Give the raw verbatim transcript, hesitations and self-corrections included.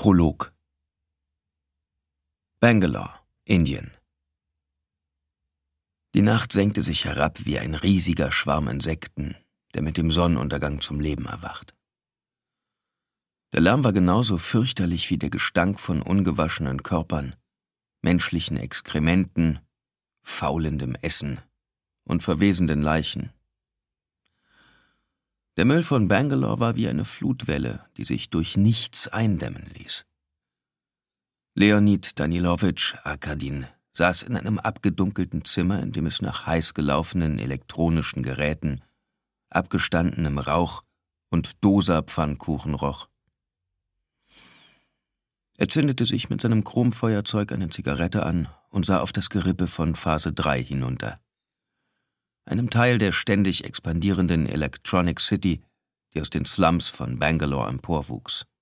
Prolog. Bangalore, Indien. Die Nacht senkte sich herab wie ein riesiger Schwarm Insekten, der mit dem Sonnenuntergang zum Leben erwacht. Der Lärm war genauso fürchterlich wie der Gestank von ungewaschenen Körpern, menschlichen Exkrementen, faulendem Essen und verwesenden Leichen. Der Müll von Bangalore war wie eine Flutwelle, die sich durch nichts eindämmen ließ. Leonid Danilowitsch Arkadin saß in einem abgedunkelten Zimmer, in dem es nach heiß gelaufenen elektronischen Geräten, abgestandenem Rauch und Dosa-Pfannkuchen roch. Er zündete sich mit seinem Chromfeuerzeug eine Zigarette an und sah auf das Gerippe von Phase drei hinunter, einem Teil der ständig expandierenden Electronic City, die aus den Slums von Bangalore emporwuchs.